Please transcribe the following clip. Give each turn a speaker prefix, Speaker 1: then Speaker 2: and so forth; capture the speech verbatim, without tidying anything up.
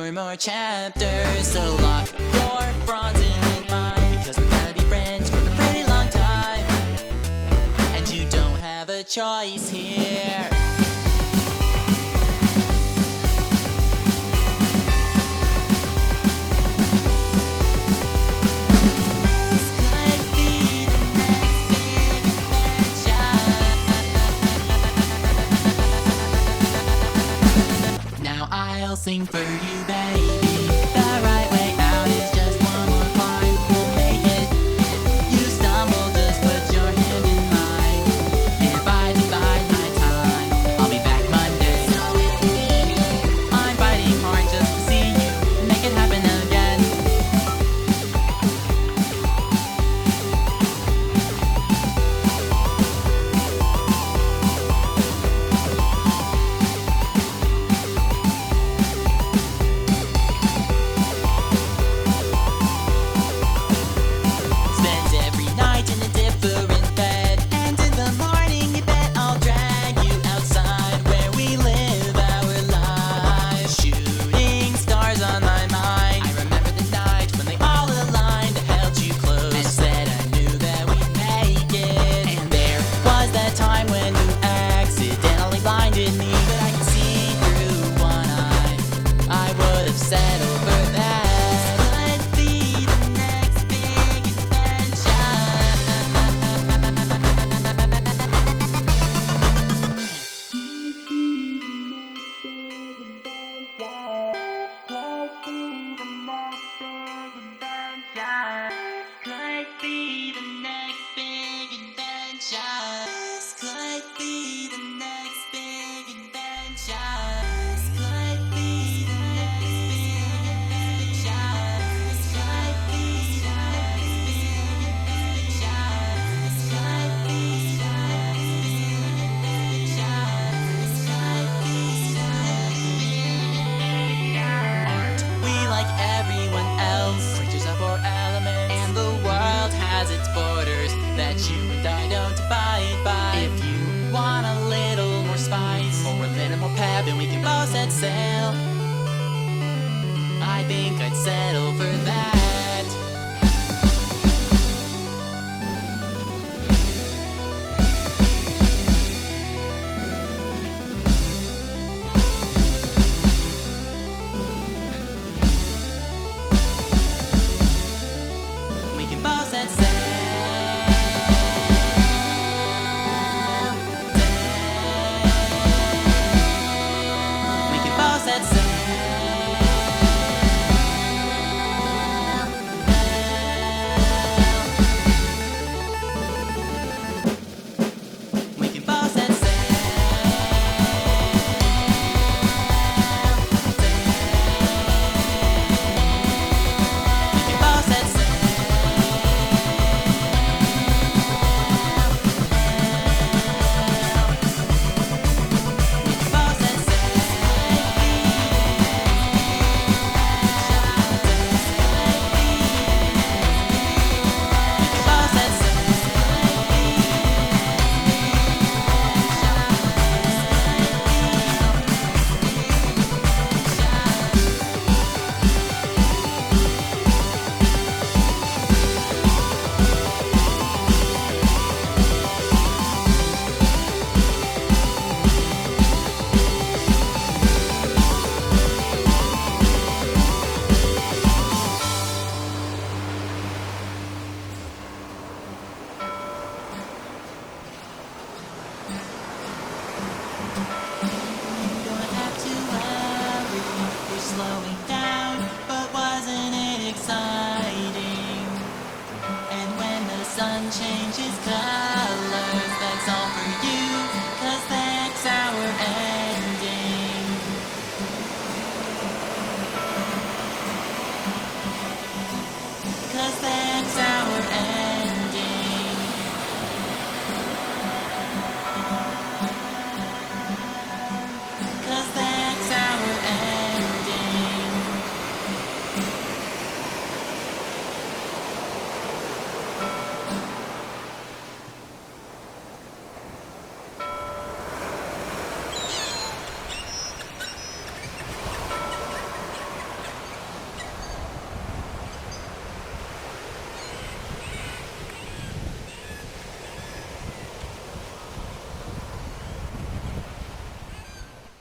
Speaker 1: for more chapters. So lock your fraudulent mind, because we're gonna be friends for a pretty long time, and you don't have a choice here. I'll sing for you, baby. The right way out is just one more climb. We'll make it. If you stumble, just put your hand in mine. If I divide my time, I'll be back Monday. I'm fighting hard just to see you make it happen again. Settle for that. Could be the next big adventure. Could be the next big adventure. Could be the next big adventure. Its borders that you and I don't abide by. If you want a little more spice or a little more pep, then we can both set sail. I think I'd settle for that. We can both set sail. That's it. Slowing down, but wasn't it exciting? And when the sun changes color,